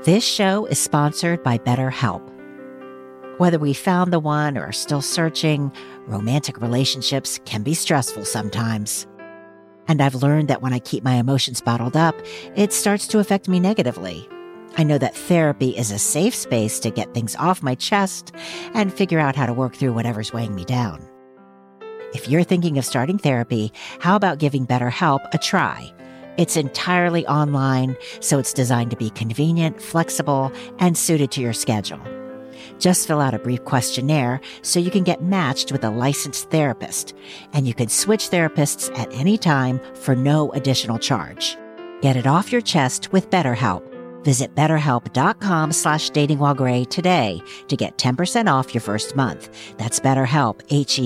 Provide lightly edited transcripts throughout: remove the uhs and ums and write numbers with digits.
This show is sponsored by BetterHelp. Whether we found the one or are still searching, romantic relationships can be stressful sometimes. And I've learned that when I keep my emotions bottled up, it starts to affect me negatively. I know that therapy is a safe space to get things off my chest and figure out how to work through whatever's weighing me down. If you're thinking of starting therapy, how about giving BetterHelp a try? It's entirely online, so it's designed to be convenient, flexible, and suited to your schedule. Just fill out a brief questionnaire so you can get matched with a licensed therapist, and you can switch therapists at any time for no additional charge. Get it off your chest with BetterHelp. Visit BetterHelp.com/datingwhilegray today to get 10% off your first month. That's BetterHelp,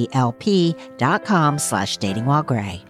HELP.com/datingwhilegray.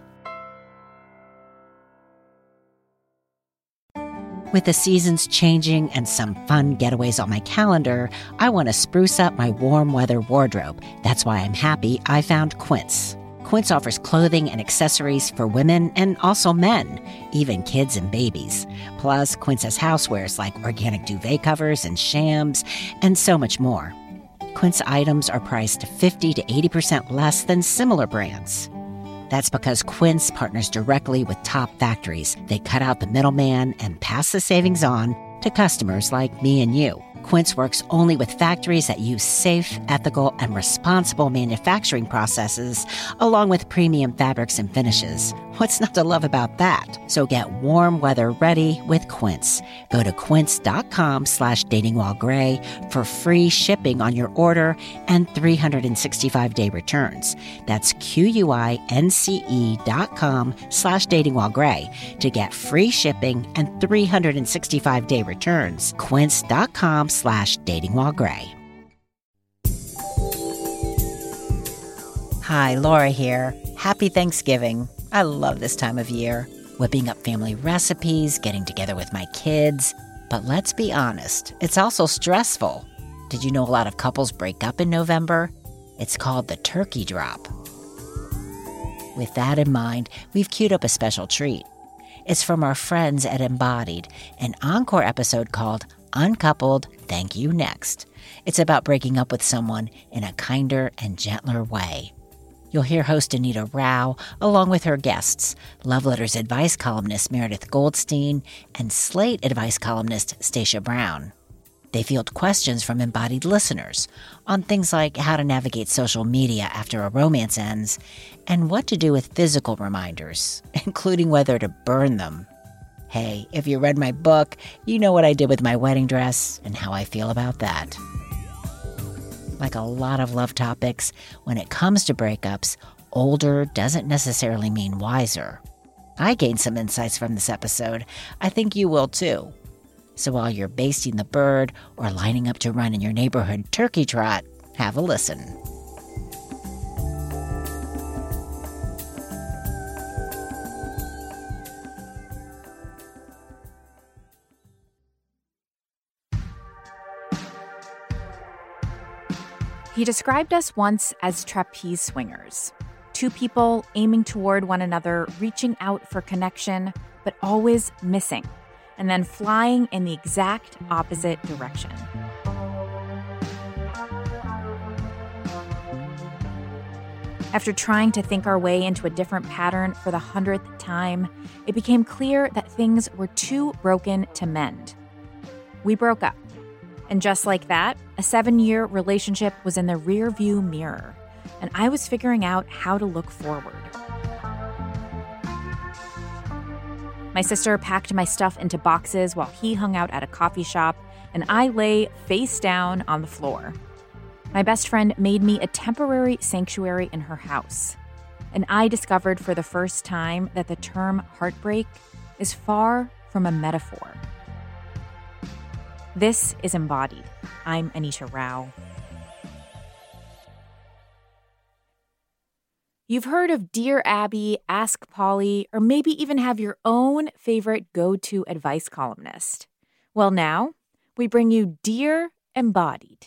With the seasons changing and some fun getaways on my calendar, I want to spruce up my warm weather wardrobe. That's why I'm happy I found Quince. Quince offers clothing and accessories for women and also men, even kids and babies. Plus, Quince has housewares like organic duvet covers and shams, and so much more. Quince items are priced 50 to 80% less than similar brands. That's because Quince partners directly with top factories. They cut out the middleman and pass the savings on to customers like me and you. Quince works only with factories that use safe, ethical, and responsible manufacturing processes, along with premium fabrics and finishes. What's not to love about that? So get warm weather ready with Quince. Go to quince.com/datingwhilegray for free shipping on your order and 365-day returns. That's QUINCE.com/datingwhilegray to get free shipping and 365-day returns. Quince.com/datingwhilegray. Hi, Laura here. Happy Thanksgiving. I love this time of year. Whipping up family recipes, getting together with my kids. But let's be honest, it's also stressful. Did you know a lot of couples break up in November? It's called the turkey drop. With that in mind, we've queued up a special treat. It's from our friends at Embodied, an encore episode called Uncoupled, Thank You Next. It's about breaking up with someone in a kinder and gentler way. You'll hear host Anita Rao, along with her guests, Love Letters advice columnist Meredith Goldstein, and Slate advice columnist Stacia Brown. They field questions from Embodied listeners on things like how to navigate social media after a romance ends, and what to do with physical reminders, including whether to burn them. Hey, if you read my book, you know what I did with my wedding dress and how I feel about that. Like a lot of love topics, when it comes to breakups, older doesn't necessarily mean wiser. I gained some insights from this episode. I think you will too. So while you're basting the bird or lining up to run in your neighborhood turkey trot, have a listen. He described us once as trapeze swingers, two people aiming toward one another, reaching out for connection, but always missing, and then flying in the exact opposite direction. After trying to think our way into a different pattern for the 100th time, it became clear that things were too broken to mend. We broke up. And just like that, a 7-year relationship was in the rearview mirror, and I was figuring out how to look forward. My sister packed my stuff into boxes while he hung out at a coffee shop, and I lay face down on the floor. My best friend made me a temporary sanctuary in her house, and I discovered for the first time that the term heartbreak is far from a metaphor. This is Embodied. I'm Anita Rao. You've heard of Dear Abby, Ask Polly, or maybe even have your own favorite go-to advice columnist. Well, now we bring you Dear Embodied.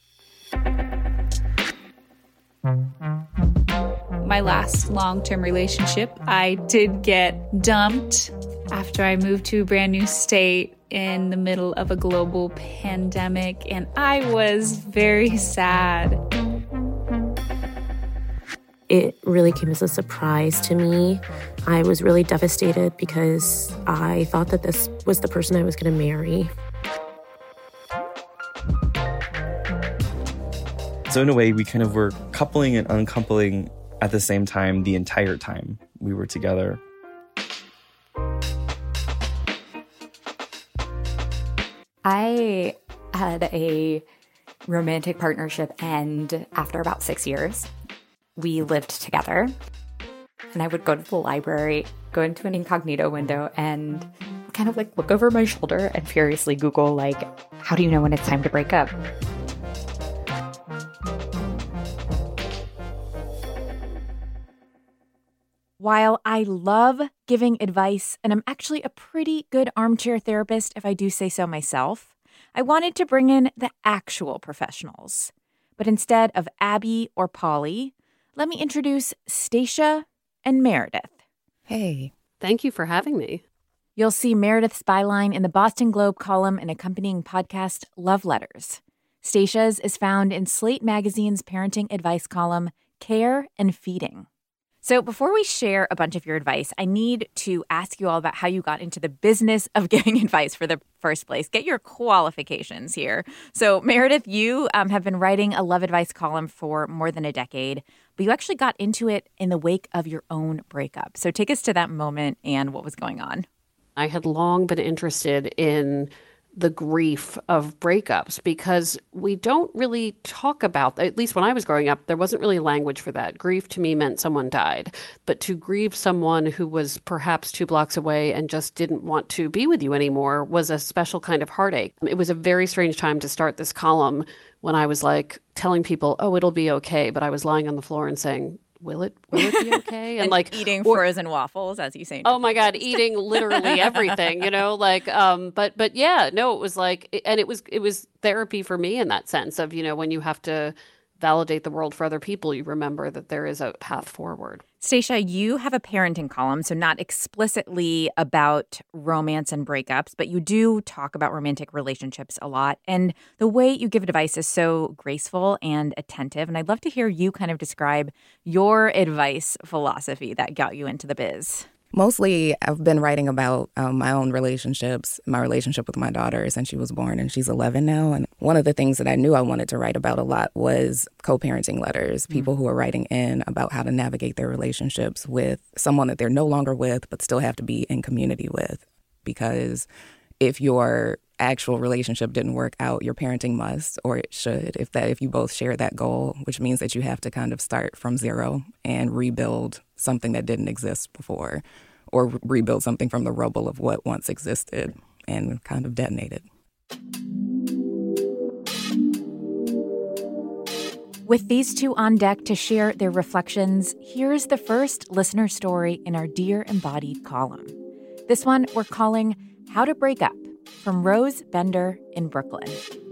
My last long-term relationship, I did get dumped after I moved to a brand new state in the middle of a global pandemic, and I was very sad. It really came as a surprise to me. I was really devastated because I thought that this was the person I was going to marry. So in a way, we kind of were coupling and uncoupling at the same time the entire time we were together. I had a romantic partnership end after about 6 years. We lived together, and I would go to the library, go into an incognito window, and kind of like look over my shoulder and furiously Google, like, how do you know when it's time to break up? While I love giving advice, and I'm actually a pretty good armchair therapist if I do say so myself, I wanted to bring in the actual professionals. But instead of Abby or Polly, let me introduce Stacia and Meredith. Hey. Thank you for having me. You'll see Meredith's byline in the Boston Globe column and accompanying podcast, Love Letters. Stacia's is found in Slate Magazine's parenting advice column, Care and Feeding. So before we share a bunch of your advice, I need to ask you all about how you got into the business of giving advice for the first place. Get your qualifications here. So Meredith, you have been writing a love advice column for more than a decade, but you actually got into it in the wake of your own breakup. So take us to that moment and what was going on. I had long been interested in the grief of breakups because we don't really talk about, at least when I was growing up, there wasn't really language for that. Grief to me meant someone died. But to grieve someone who was perhaps 2 blocks away and just didn't want to be with you anymore was a special kind of heartache. It was a very strange time to start this column when I was like telling people, oh, it'll be okay. But I was lying on the floor and saying, Will it be okay? And like eating frozen waffles, as you say. Oh my God, eating literally everything, but yeah, no, it was like, and it was therapy for me in that sense of, when you have to validate the world for other people, you remember that there is a path forward. Stacia, you have a parenting column, so not explicitly about romance and breakups, but you do talk about romantic relationships a lot. And the way you give advice is so graceful and attentive. And I'd love to hear you kind of describe your advice philosophy that got you into the biz. Mostly, I've been writing about my own relationships, my relationship with my daughter since she was born, and she's 11 now. And one of the things that I knew I wanted to write about a lot was co-parenting letters, people who are writing in about how to navigate their relationships with someone that they're no longer with but still have to be in community with. Because if your actual relationship didn't work out, your parenting must, or it should, if you both share that goal, which means that you have to kind of start from zero and rebuild something that didn't exist before, or rebuild something from the rubble of what once existed and kind of detonate it. With these two on deck to share their reflections, here's the first listener story in our Dear Embodied column. This one we're calling How to Break Up, from Rose Bender in Brooklyn.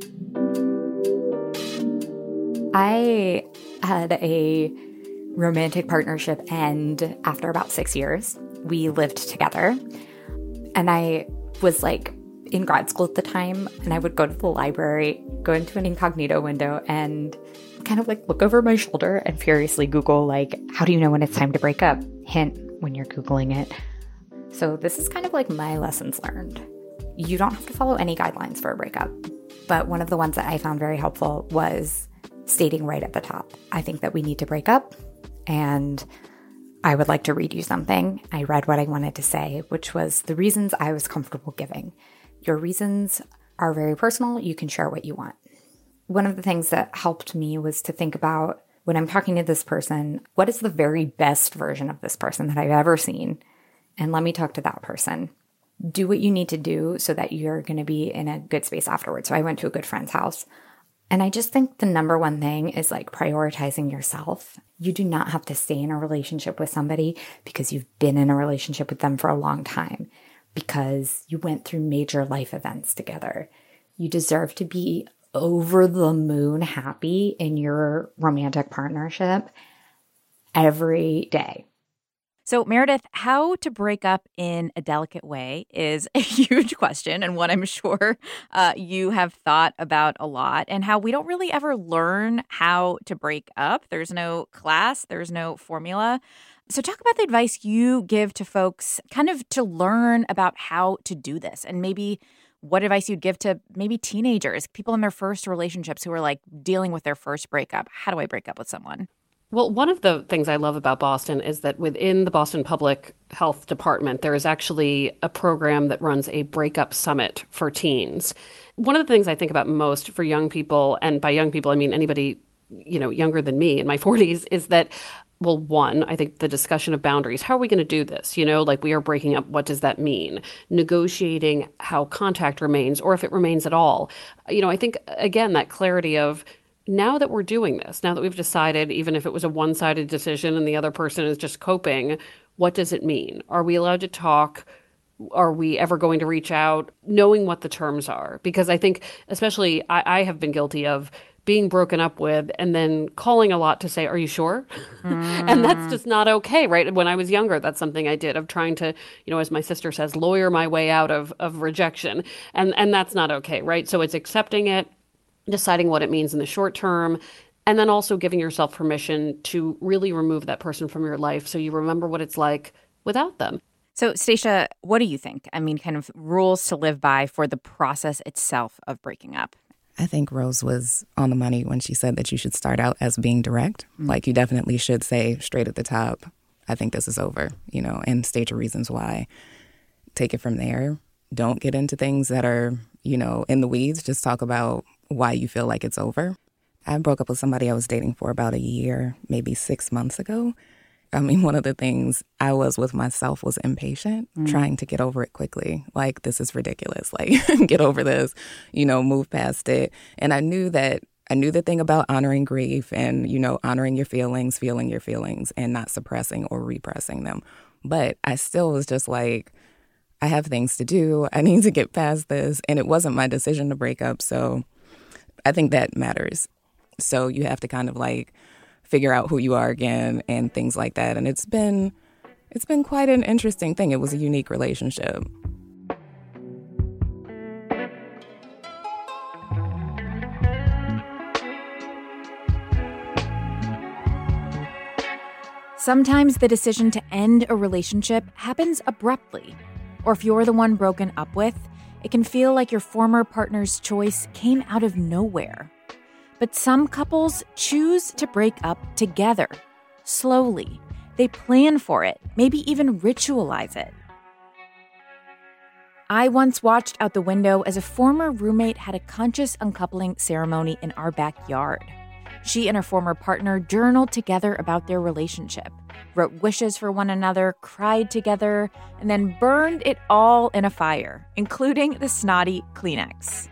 I had a romantic partnership end after about 6 years. We lived together, and I was like in grad school at the time, and I would go to the library, go into an incognito window, and kind of like look over my shoulder and furiously Google, like, how do you know when it's time to break up? Hint, when you're Googling it. So this is kind of like my lessons learned. You don't have to follow any guidelines for a breakup, but one of the ones that I found very helpful was stating right at the top, I think that we need to break up, and I would like to read you something. I read what I wanted to say, which was the reasons I was comfortable giving. Your reasons are very personal. You can share what you want. One of the things that helped me was to think about, when I'm talking to this person, what is the very best version of this person that I've ever seen? And let me talk to that person. Do what you need to do so that you're going to be in a good space afterwards. So I went to a good friend's house. And I just think the number one thing is like prioritizing yourself. You do not have to stay in a relationship with somebody because you've been in a relationship with them for a long time, because you went through major life events together. You deserve to be over the moon happy in your romantic partnership every day. So, Meredith, how to break up in a delicate way is a huge question, and one I'm sure you have thought about a lot, and how we don't really ever learn how to break up. There's no class, there's no formula. So, talk about the advice you give to folks kind of to learn about how to do this, and maybe what advice you'd give to maybe teenagers, people in their first relationships who are like dealing with their first breakup. How do I break up with someone? Well, one of the things I love about Boston is that within the Boston Public Health Department, there is actually a program that runs a breakup summit for teens. One of the things I think about most for young people, and by young people, I mean anybody, younger than me in my 40s, is that, well, one, I think the discussion of boundaries. How are we going to do this? Like we are breaking up. What does that mean? Negotiating how contact remains, or if it remains at all. I think, again, that clarity of, now that we're doing this, now that we've decided, even if it was a one-sided decision and the other person is just coping, what does it mean? Are we allowed to talk? Are we ever going to reach out? Knowing what the terms are. Because I think, especially, I have been guilty of being broken up with and then calling a lot to say, are you sure? And that's just not okay, right? When I was younger, that's something I did, of trying to, as my sister says, lawyer my way out of rejection. And that's not okay, right? So it's accepting it, deciding what it means in the short term, and then also giving yourself permission to really remove that person from your life so you remember what it's like without them. So, Stacia, what do you think? I mean, kind of rules to live by for the process itself of breaking up. I think Rose was on the money when she said that you should start out as being direct. Like, you definitely should say straight at the top, I think this is over, and state your reasons why. Take it from there. Don't get into things that are, in the weeds. Just talk about why you feel like it's over. I broke up with somebody I was dating for about a year, maybe 6 months ago. I mean, one of the things I was with myself was impatient, trying to get over it quickly. Like, this is ridiculous. Like, get over this, move past it. And I knew the thing about honoring grief and, honoring your feelings, feeling your feelings, and not suppressing or repressing them. But I still was just like, I have things to do. I need to get past this. And it wasn't my decision to break up. So I think that matters. So you have to kind of like figure out who you are again and things like that. And it's been quite an interesting thing. It was a unique relationship. Sometimes the decision to end a relationship happens abruptly. Or if you're the one broken up with, it can feel like your former partner's choice came out of nowhere. But some couples choose to break up together, slowly. They plan for it, maybe even ritualize it. I once watched out the window as a former roommate had a conscious uncoupling ceremony in our backyard. She and her former partner journaled together about their relationship, wrote wishes for one another, cried together, and then burned it all in a fire, including the snotty Kleenex.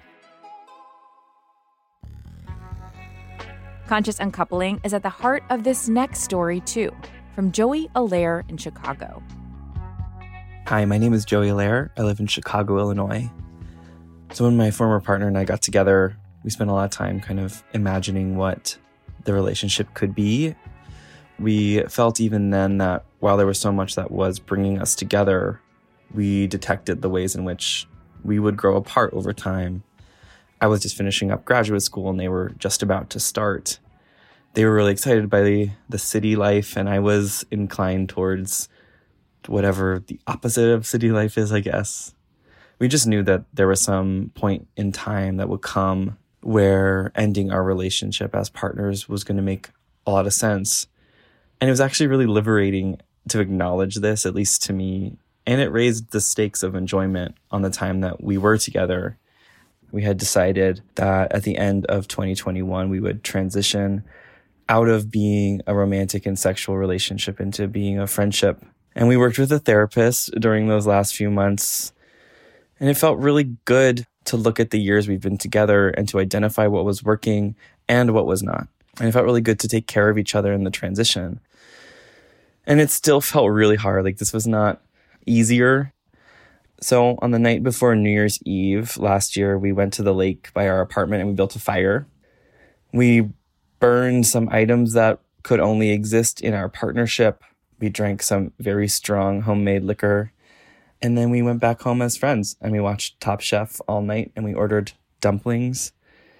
Conscious uncoupling is at the heart of this next story, too, from Joey Allaire in Chicago. Hi, my name is Joey Allaire. I live in Chicago, Illinois. So when my former partner and I got together, we spent a lot of time kind of imagining what the relationship could be. We felt even then that while there was so much that was bringing us together, we detected the ways in which we would grow apart over time. I was just finishing up graduate school and they were just about to start. They were really excited by the city life, and I was inclined towards whatever the opposite of city life is, I guess. We just knew that there was some point in time that would come where ending our relationship as partners was going to make a lot of sense. And it was actually really liberating to acknowledge this, at least to me. And it raised the stakes of enjoyment on the time that we were together. We had decided that at the end of 2021, we would transition out of being a romantic and sexual relationship into being a friendship. And we worked with a therapist during those last few months. And it felt really good to look at the years we've been together and to identify what was working and what was not. And it felt really good to take care of each other in the transition. And it still felt really hard. Like, this was not easier. So on the night before New Year's Eve last year, we went to the lake by our apartment and we built a fire. We burned some items that could only exist in our partnership. We drank some very strong homemade liquor. And then we went back home as friends and we watched Top Chef all night and we ordered dumplings.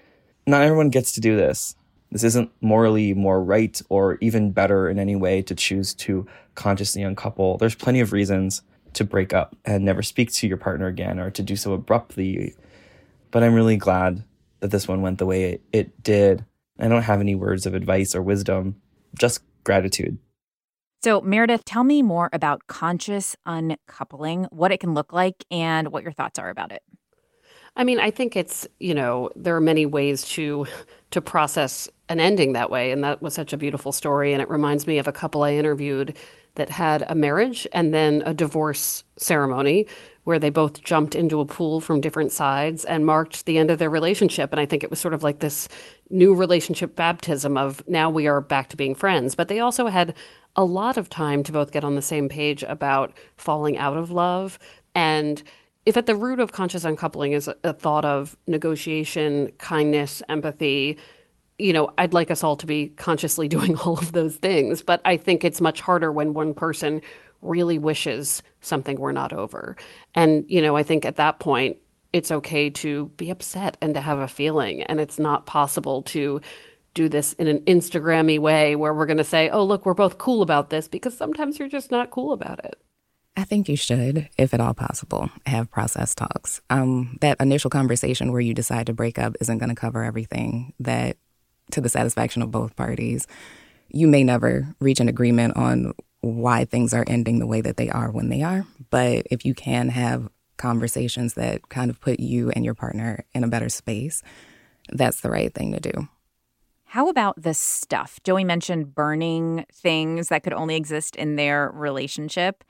Not everyone gets to do this. This isn't morally more right or even better in any way to choose to consciously uncouple. There's plenty of reasons to break up and never speak to your partner again or to do so abruptly. But I'm really glad that this one went the way it did. I don't have any words of advice or wisdom, just gratitude. So, Meredith, tell me more about conscious uncoupling, what it can look like, and what your thoughts are about it. I mean, I think it's, there are many ways to process an ending that way. And that was such a beautiful story. And it reminds me of a couple I interviewed that had a marriage and then a divorce ceremony where they both jumped into a pool from different sides and marked the end of their relationship. And I think it was sort of like this new relationship baptism of now we are back to being friends. But they also had a lot of time to both get on the same page about falling out of love. And if at the root of conscious uncoupling is a thought of negotiation, kindness, empathy, I'd like us all to be consciously doing all of those things. But I think it's much harder when one person really wishes something we're not over. And, I think at that point, it's okay to be upset and to have a feeling. And it's not possible to do this in an Instagram-y way where we're going to say, oh, look, we're both cool about this, because sometimes you're just not cool about it. I think you should, if at all possible, have process talks. That initial conversation where you decide to break up isn't going to cover everything that to the satisfaction of both parties. You may never reach an agreement on why things are ending the way that they are when they are. But if you can have conversations that kind of put you and your partner in a better space, that's the right thing to do. How about the stuff? Joey mentioned burning things that could only exist in their relationship.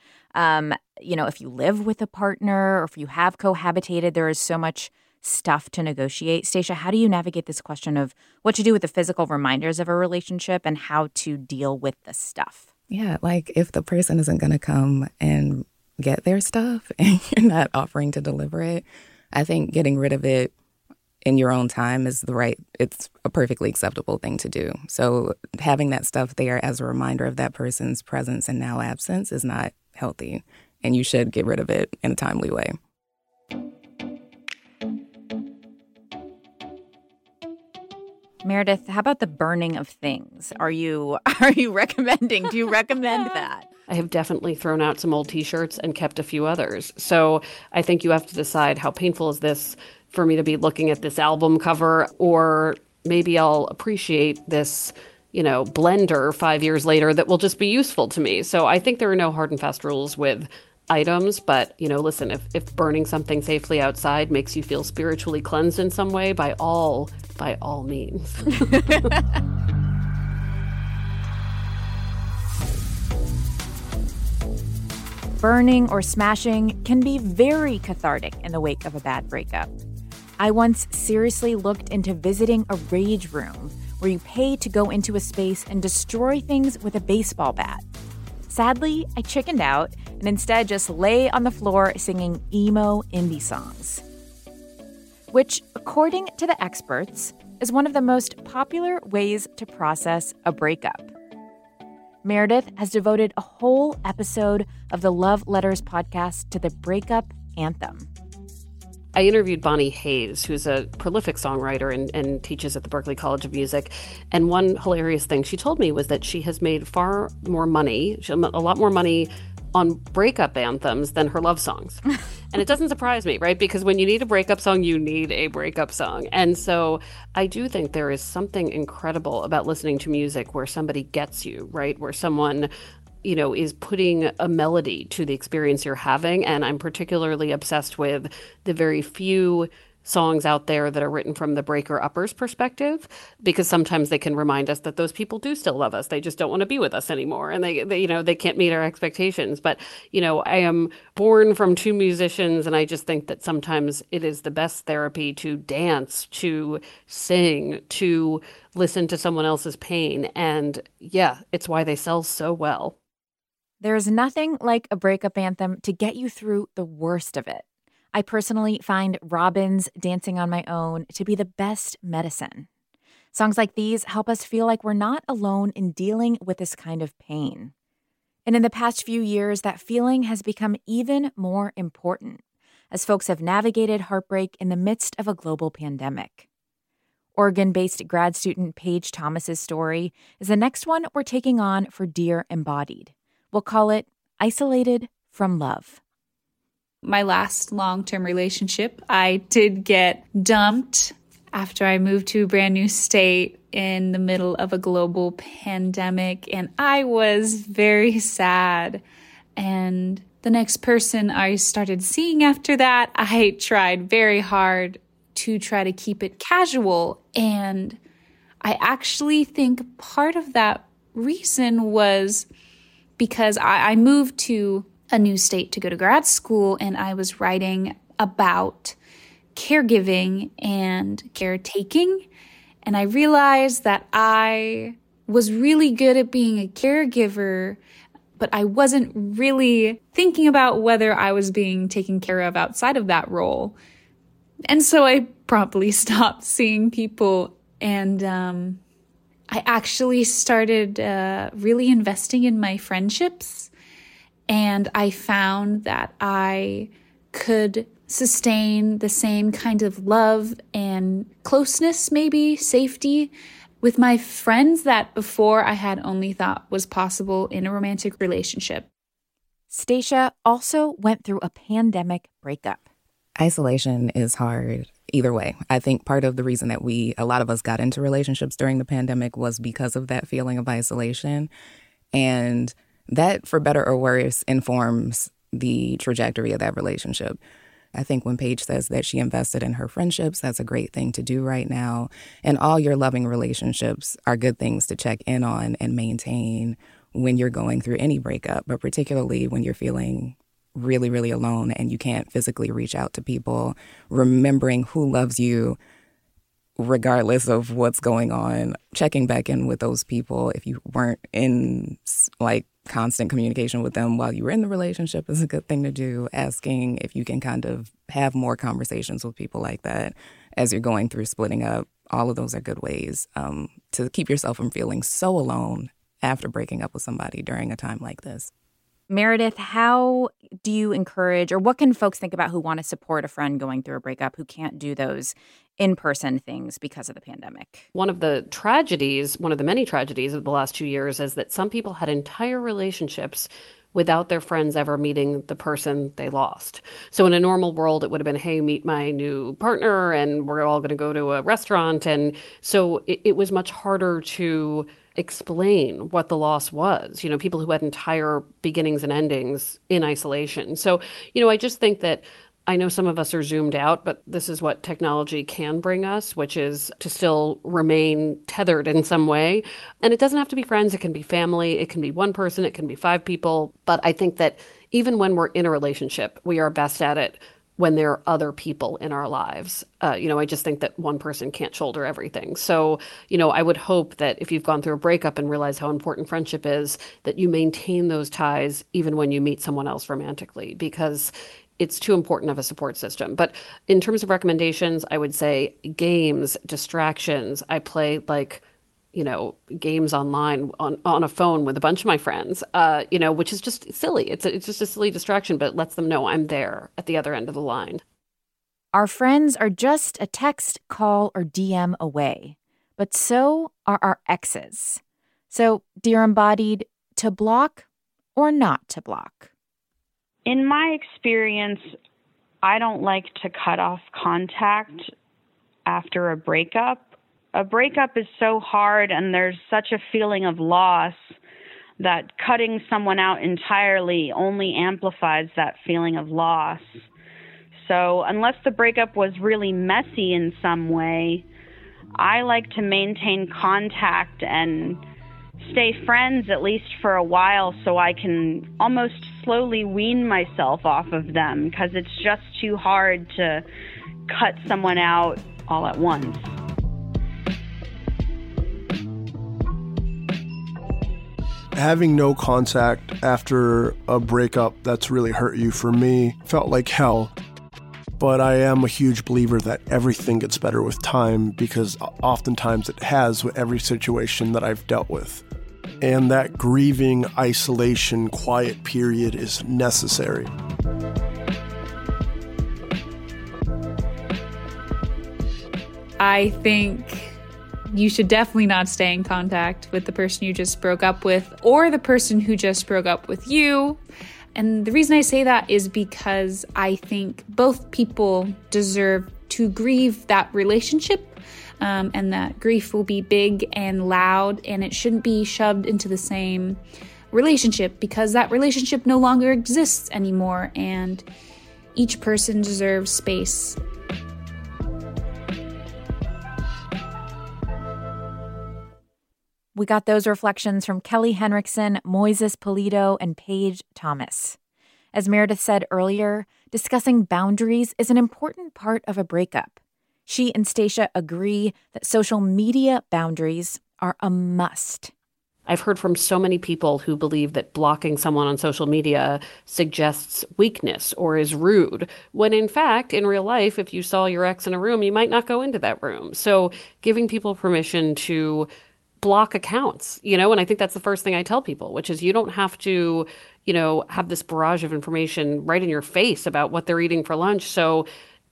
If you live with a partner or if you have cohabitated, there is so much stuff to negotiate. Stacia, how do you navigate this question of what to do with the physical reminders of a relationship and how to deal with the stuff? Yeah, like if the person isn't going to come and get their stuff and you're not offering to deliver it, I think getting rid of it in your own time it's a perfectly acceptable thing to do. So having that stuff there as a reminder of that person's presence and now absence is not healthy, and you should get rid of it in a timely way. Meredith, how about the burning of things? Are you recommending? Do you recommend that? I have definitely thrown out some old T-shirts and kept a few others. So I think you have to decide, how painful is this for me to be looking at this album cover, or maybe I'll appreciate this, blender 5 years later that will just be useful to me. So I think there are no hard and fast rules with items, but, listen, if burning something safely outside makes you feel spiritually cleansed in some way, by all means. Burning or smashing can be very cathartic in the wake of a bad breakup. I once seriously looked into visiting a rage room where you pay to go into a space and destroy things with a baseball bat. Sadly, I chickened out and instead just lay on the floor singing emo indie songs, which, according to the experts, is one of the most popular ways to process a breakup. Meredith has devoted a whole episode of the Love Letters podcast to the breakup anthem. I interviewed Bonnie Hayes, who's a prolific songwriter and teaches at the Berklee College of Music. And one hilarious thing she told me was that she has made far more money, a lot more money on breakup anthems than her love songs. And it doesn't surprise me, right? Because when you need a breakup song, you need a breakup song. And so I do think there is something incredible about listening to music where somebody gets you, right? Where someone, is putting a melody to the experience you're having. And I'm particularly obsessed with the very few songs out there that are written from the breaker-uppers perspective, because sometimes they can remind us that those people do still love us. They just don't want to be with us anymore. And they can't meet our expectations. But, I am born from two musicians, and I just think that sometimes it is the best therapy to dance, to sing, to listen to someone else's pain. And yeah, it's why they sell so well. There's nothing like a breakup anthem to get you through the worst of it. I personally find Robyn's Dancing on My Own to be the best medicine. Songs like these help us feel like we're not alone in dealing with this kind of pain. And in the past few years, that feeling has become even more important as folks have navigated heartbreak in the midst of a global pandemic. Oregon-based grad student Paige Thomas's story is the next one we're taking on for Dear Embodied. We'll call it Isolated from Love. My last long-term relationship, I did get dumped after I moved to a brand new state in the middle of a global pandemic, and I was very sad. And the next person I started seeing after that, I tried very hard to try to keep it casual. And I actually think part of that reason was because I moved to a new state to go to grad school, and I was writing about caregiving and caretaking. And I realized that I was really good at being a caregiver, but I wasn't really thinking about whether I was being taken care of outside of that role. And so I promptly stopped seeing people, and I actually started really investing in my friendships. And I found that I could sustain the same kind of love and closeness, maybe safety, with my friends that before I had only thought was possible in a romantic relationship. Stacia also went through a pandemic breakup. Isolation is hard either way. I think part of the reason that a lot of us got into relationships during the pandemic was because of that feeling of isolation. And that, for better or worse, informs the trajectory of that relationship. I think when Paige says that she invested in her friendships, that's a great thing to do right now. And all your loving relationships are good things to check in on and maintain when you're going through any breakup, but particularly when you're feeling really, really alone and you can't physically reach out to people. Remembering who loves you regardless of what's going on, checking back in with those people if you weren't in constant communication with them while you were in the relationship is a good thing to do. Asking if you can kind of have more conversations with people like that as you're going through splitting up. All of those are good ways to keep yourself from feeling so alone after breaking up with somebody during a time like this. Meredith, how do you encourage, or what can folks think about who want to support a friend going through a breakup who can't do those in-person things because of the pandemic? One of the many tragedies of the last 2 years is that some people had entire relationships without their friends ever meeting the person they lost. So in a normal world, it would have been, hey, meet my new partner, and we're all going to go to a restaurant. And so it was much harder to explain what the loss was, people who had entire beginnings and endings in isolation. So, I just think that I know some of us are zoomed out, but this is what technology can bring us, which is to still remain tethered in some way. And it doesn't have to be friends. It can be family. It can be one person. It can be 5 people. But I think that even when we're in a relationship, we are best at it when there are other people in our lives. I just think that one person can't shoulder everything. So, I would hope that if you've gone through a breakup and realize how important friendship is, that you maintain those ties even when you meet someone else romantically, because it's too important of a support system. But in terms of recommendations, I would say games, distractions. I play games online on a phone with a bunch of my friends, which is just silly. It's just a silly distraction, but it lets them know I'm there at the other end of the line. Our friends are just a text, call, or DM away, but so are our exes. So, Dear Embodied, to block or not to block? In my experience, I don't like to cut off contact after a breakup. A breakup is so hard, and there's such a feeling of loss that cutting someone out entirely only amplifies that feeling of loss. So unless the breakup was really messy in some way, I like to maintain contact and stay friends at least for a while so I can almost slowly wean myself off of them, because it's just too hard to cut someone out all at once. Having no contact after a breakup that's really hurt you, for me, felt like hell. But I am a huge believer that everything gets better with time, because oftentimes it has with every situation that I've dealt with. and that grieving, isolation, quiet period is necessary. I think you should definitely not stay in contact with the person you just broke up with or the person who just broke up with you. And the reason I say that is because I think both people deserve to grieve that relationship, and that grief will be big and loud, and it shouldn't be shoved into the same relationship because that relationship no longer exists anymore, and each person deserves space. We got those reflections from Kelly Henriksen, Moises Polito, and Paige Thomas. As Meredith said earlier, discussing boundaries is an important part of a breakup. She and Stacia agree that social media boundaries are a must. I've heard from so many people who believe that blocking someone on social media suggests weakness or is rude, when in fact, in real life, if you saw your ex in a room, you might not go into that room. So giving people permission to block accounts, and I think that's the first thing I tell people, which is you don't have to, have this barrage of information right in your face about what they're eating for lunch. So,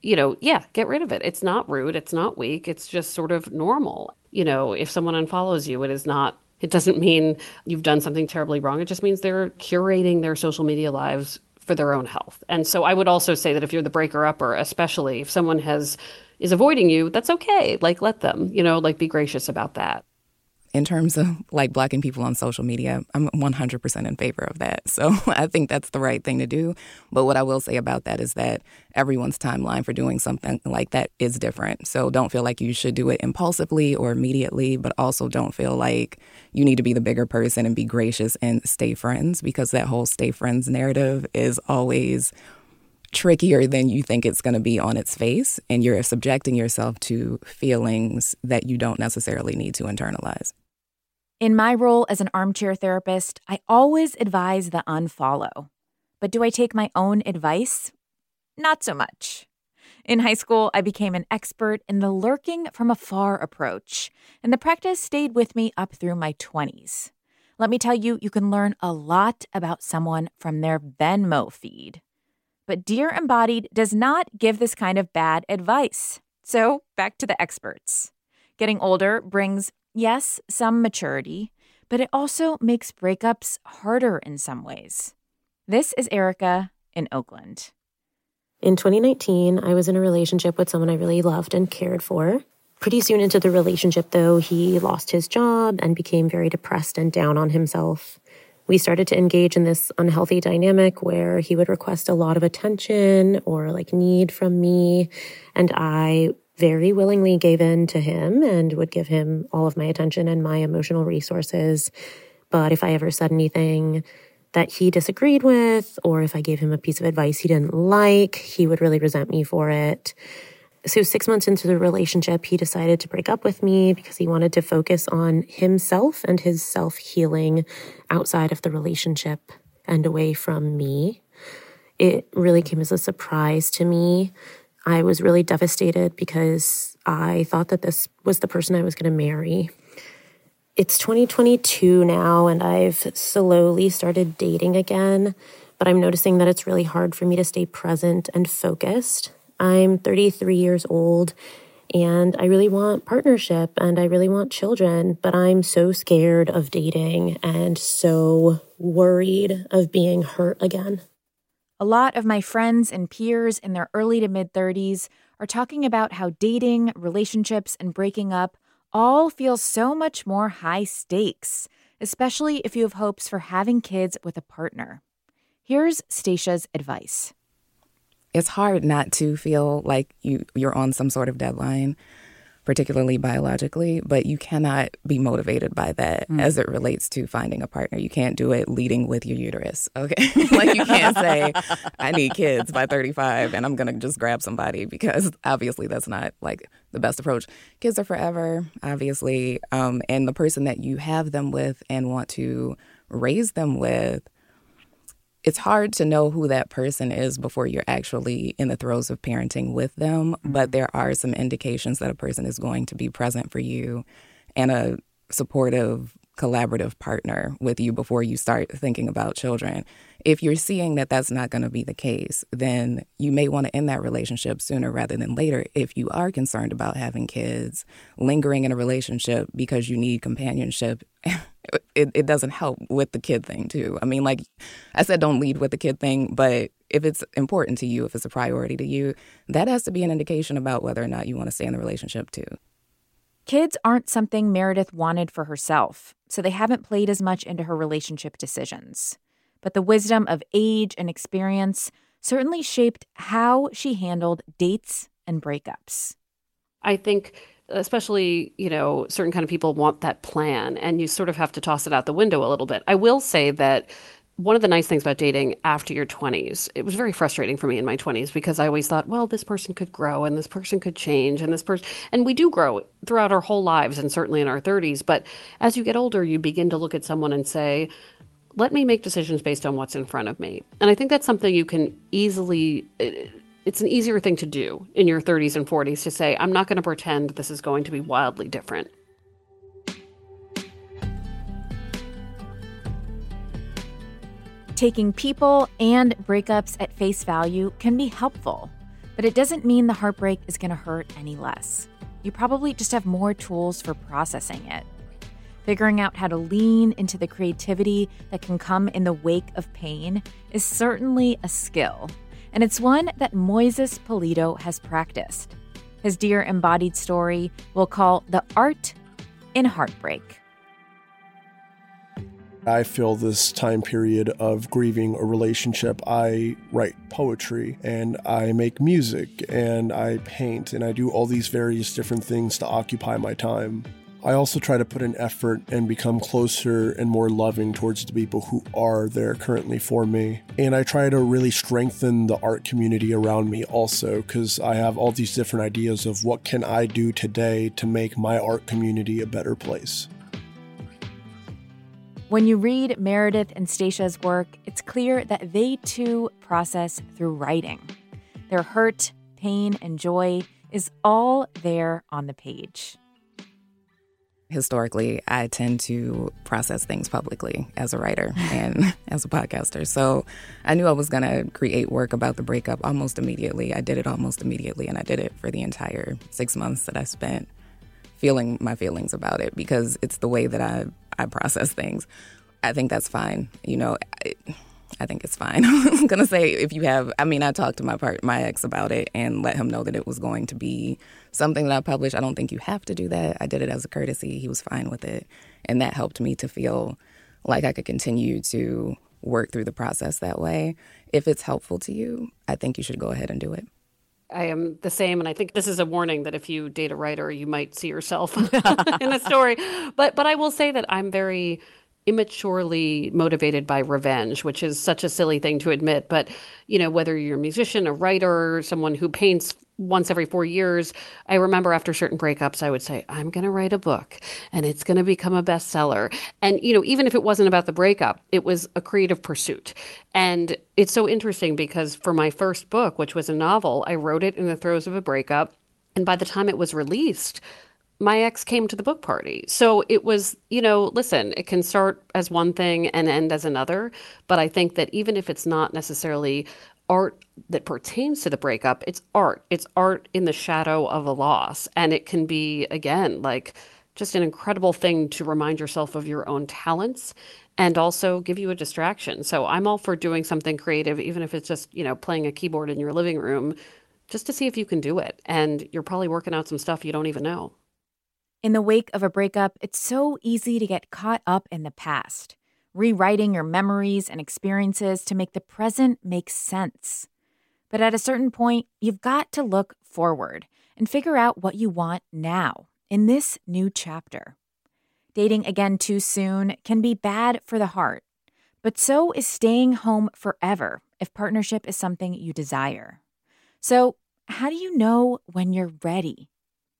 get rid of it. It's not rude. It's not weak. It's just sort of normal. If someone unfollows you, it doesn't mean you've done something terribly wrong. It just means they're curating their social media lives for their own health. And so I would also say that if you're the breaker-upper, especially if someone is avoiding you, that's okay. Let them, be gracious about that. In terms of blocking people on social media, I'm 100% in favor of that. So I think that's the right thing to do. But what I will say about that is that everyone's timeline for doing something like that is different. So don't feel like you should do it impulsively or immediately, but also don't feel like you need to be the bigger person and be gracious and stay friends, because that whole stay friends narrative is always trickier than you think it's going to be on its face. And you're subjecting yourself to feelings that you don't necessarily need to internalize. In my role as an armchair therapist, I always advise the unfollow. But do I take my own advice? Not so much. In high school, I became an expert in the lurking from afar approach, and the practice stayed with me up through my 20s. Let me tell you, you can learn a lot about someone from their Venmo feed. But Dear Embodied does not give this kind of bad advice. So back to the experts. Getting older brings, yes, some maturity, but it also makes breakups harder in some ways. This is Erica in Oakland. In 2019, I was in a relationship with someone I really loved and cared for. Pretty soon into the relationship, though, he lost his job and became very depressed and down on himself. We started to engage in this unhealthy dynamic where he would request a lot of attention or need from me, and I very willingly gave in to him and would give him all of my attention and my emotional resources. But if I ever said anything that he disagreed with, or if I gave him a piece of advice he didn't like, he would really resent me for it. So 6 months into the relationship, he decided to break up with me because he wanted to focus on himself and his self-healing outside of the relationship and away from me. It really came as a surprise to me. I was really devastated because I thought that this was the person I was going to marry. It's 2022 now, and I've slowly started dating again, but I'm noticing that it's really hard for me to stay present and focused. I'm 33 years old, and I really want partnership, and I really want children, but I'm so scared of dating and so worried of being hurt again. A lot of my friends and peers in their early to mid-30s are talking about how dating, relationships, and breaking up all feel so much more high stakes, especially if you have hopes for having kids with a partner. Here's Stacia's advice. It's hard not to feel like you're on some sort of deadline, particularly biologically, but you cannot be motivated by that as it relates to finding a partner. You can't do it leading with your uterus, okay? You can't say, I need kids by 35 and I'm going to just grab somebody, because obviously that's not the best approach. Kids are forever, obviously, and the person that you have them with and want to raise them with, it's hard to know who that person is before you're actually in the throes of parenting with them. But there are some indications that a person is going to be present for you and a supportive, collaborative partner with you before you start thinking about children. If you're seeing that that's not going to be the case, then you may want to end that relationship sooner rather than later. If you are concerned about having kids, lingering in a relationship because you need companionship, it doesn't help with the kid thing, too. I mean, like I said, don't lead with the kid thing, but if it's important to you, if it's a priority to you, that has to be an indication about whether or not you want to stay in the relationship, too. Kids aren't something Meredith wanted for herself, so they haven't played as much into her relationship decisions. But the wisdom of age and experience certainly shaped how she handled dates and breakups. I think especially, certain kind of people want that plan, and you sort of have to toss it out the window a little bit. I will say that one of the nice things about dating after your 20s, it was very frustrating for me in my 20s because I always thought, well, this person could grow and this person could change and we do grow throughout our whole lives and certainly in our 30s. But as you get older, you begin to look at someone and say, let me make decisions based on what's in front of me. And I think that's something you can easily, it's an easier thing to do in your 30s and 40s to say, I'm not going to pretend this is going to be wildly different. Taking people and breakups at face value can be helpful, but it doesn't mean the heartbreak is going to hurt any less. You probably just have more tools for processing it. Figuring out how to lean into the creativity that can come in the wake of pain is certainly a skill, and it's one that Moises Pulido has practiced. His Dear Embodied story we'll call The Art in Heartbreak. I feel this time period of grieving a relationship, I write poetry and I make music and I paint and I do all these various different things to occupy my time. I also try to put an effort and become closer and more loving towards the people who are there currently for me. And I try to really strengthen the art community around me also, because I have all these different ideas of what can I do today to make my art community a better place. When you read Meredith and Stacia's work, it's clear that they too process through writing. Their hurt, pain, and joy is all there on the page. Historically, I tend to process things publicly as a writer and as a podcaster. So I knew I was going to create work about the breakup almost immediately. I did it almost immediately, and I did it for the entire 6 months that I spent feeling my feelings about it because it's the way that I process things. I think that's fine. I think it's fine. I'm going to say if you have, I talked to my ex about it and let him know that it was going to be something that I published. I don't think you have to do that. I did it as a courtesy. He was fine with it. And that helped me to feel like I could continue to work through the process that way. If it's helpful to you, I think you should go ahead and do it. I am the same, and I think this is a warning that if you date a writer, you might see yourself in a story. But I will say that I'm very immaturely motivated by revenge, which is such a silly thing to admit. But, whether you're a musician, a writer, someone who paints once every 4 years, I remember after certain breakups, I would say, I'm going to write a book and it's going to become a bestseller. And, even if it wasn't about the breakup, it was a creative pursuit. And it's so interesting because for my first book, which was a novel, I wrote it in the throes of a breakup. And by the time it was released, my ex came to the book party. So it was, listen, it can start as one thing and end as another. But I think that even if it's not necessarily art that pertains to the breakup, it's art. It's art in the shadow of a loss. And it can be, again, like just an incredible thing to remind yourself of your own talents and also give you a distraction. So I'm all for doing something creative, even if it's just, playing a keyboard in your living room, just to see if you can do it. And you're probably working out some stuff you don't even know. In the wake of a breakup, it's so easy to get caught up in the past, rewriting your memories and experiences to make the present make sense. But at a certain point, you've got to look forward and figure out what you want now in this new chapter. Dating again too soon can be bad for the heart, but so is staying home forever if partnership is something you desire. So, how do you know when you're ready?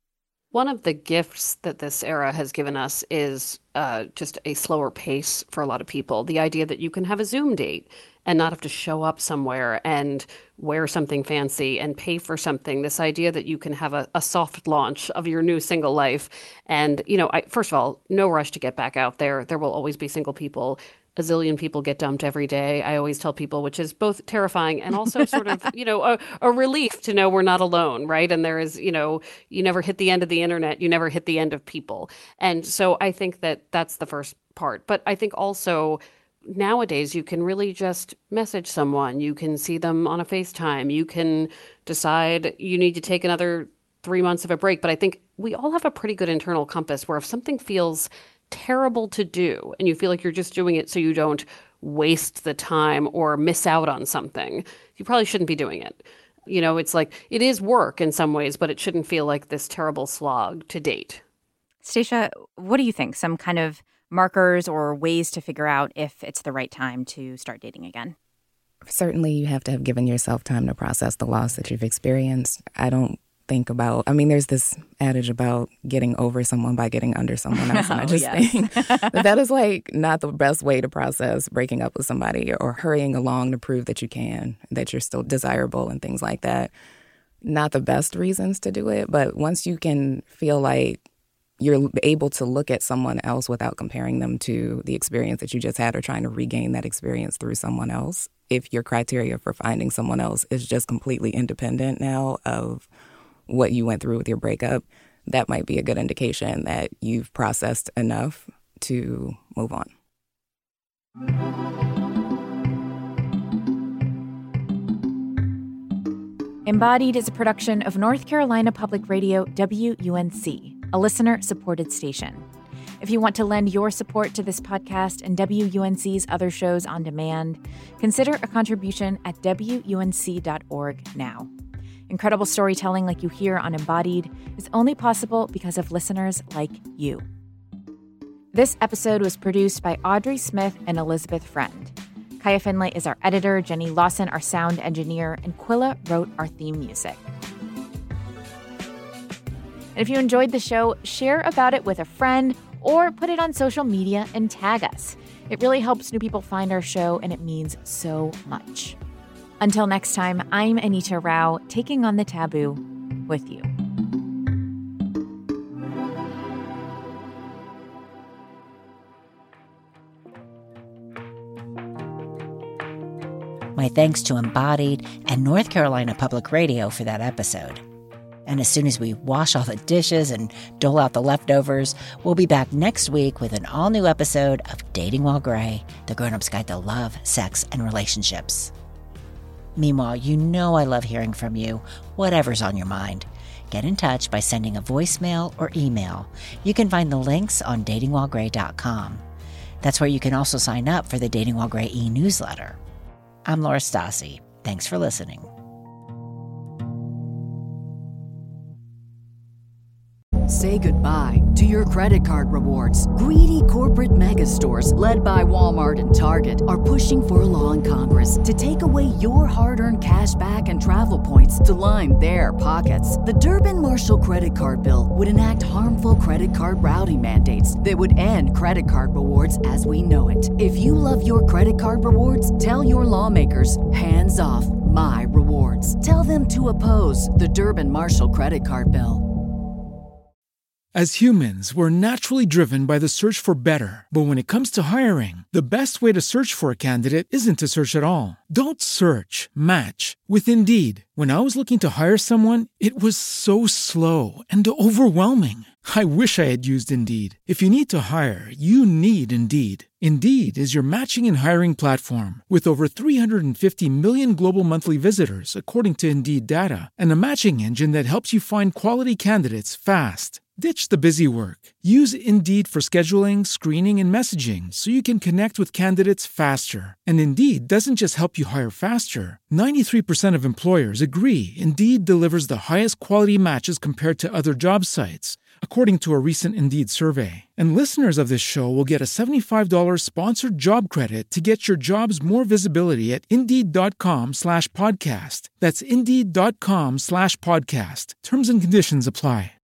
One of the gifts that this era has given us is just a slower pace for a lot of people. The idea that you can have a Zoom date and not have to show up somewhere and wear something fancy and pay for something. This idea that you can have a soft launch of your new single life. And, first of all, no rush to get back out there. There will always be single people. A zillion people get dumped every day. I always tell people, which is both terrifying and also sort of, a relief to know we're not alone, right? And there is, you never hit the end of the internet, you never hit the end of people. And so I think that that's the first part. But I think also nowadays you can really just message someone. You can see them on a FaceTime. You can decide you need to take another 3 months of a break. But I think we all have a pretty good internal compass where if something feels terrible to do and you feel like you're just doing it so you don't waste the time or miss out on something, you probably shouldn't be doing it. It's like it is work in some ways, but it shouldn't feel like this terrible slog to date. Stacia, what do you think? Some kind of markers or ways to figure out if it's the right time to start dating again? Certainly, you have to have given yourself time to process the loss that you've experienced. I don't think about, there's this adage about getting over someone by getting under someone else. And I just think that is not the best way to process breaking up with somebody or hurrying along to prove that you can, that you're still desirable and things like that. Not the best reasons to do it, but once you can feel like you're able to look at someone else without comparing them to the experience that you just had or trying to regain that experience through someone else, if your criteria for finding someone else is just completely independent now of what you went through with your breakup, that might be a good indication that you've processed enough to move on. Embodied is a production of North Carolina Public Radio WUNC, a listener-supported station. If you want to lend your support to this podcast and WUNC's other shows on demand, consider a contribution at WUNC.org now. Incredible storytelling like you hear on Embodied is only possible because of listeners like you. This episode was produced by Audrey Smith and Elizabeth Friend. Kaya Finlay is our editor, Jenny Lawson our sound engineer, and Quilla wrote our theme music. And if you enjoyed the show, share about it with a friend or put it on social media and tag us. It really helps new people find our show, and it means so much. Until next time, I'm Anita Rao, taking on the taboo with you. My thanks to Embodied and North Carolina Public Radio for that episode. And as soon as we wash all the dishes and dole out the leftovers, we'll be back next week with an all-new episode of Dating While Gray, the grown-up's guide to love, sex, and relationships. Meanwhile, I love hearing from you, whatever's on your mind. Get in touch by sending a voicemail or email. You can find the links on datingwhilegray.com. That's where you can also sign up for the Dating While Gray e-newsletter. I'm Laura Stassi. Thanks for listening. Say goodbye to your credit card rewards. Greedy corporate mega stores, led by Walmart and Target, are pushing for a law in Congress to take away your hard-earned cash back and travel points to line their pockets. The Durbin-Marshall credit card bill would enact harmful credit card routing mandates that would end credit card rewards as we know it. If you love your credit card rewards, tell your lawmakers, hands off my rewards. Tell them to oppose the Durbin-Marshall credit card bill. As humans, we're naturally driven by the search for better. But when it comes to hiring, the best way to search for a candidate isn't to search at all. Don't search, match with Indeed. When I was looking to hire someone, it was so slow and overwhelming. I wish I had used Indeed. If you need to hire, you need Indeed. Indeed is your matching and hiring platform with over 350 million global monthly visitors, according to Indeed data, and a matching engine that helps you find quality candidates fast. Ditch the busy work. Use Indeed for scheduling, screening, and messaging so you can connect with candidates faster. And Indeed doesn't just help you hire faster. 93% of employers agree Indeed delivers the highest quality matches compared to other job sites, according to a recent Indeed survey. And listeners of this show will get a $75 sponsored job credit to get your jobs more visibility at Indeed.com/podcast. That's Indeed.com/podcast. Terms and conditions apply.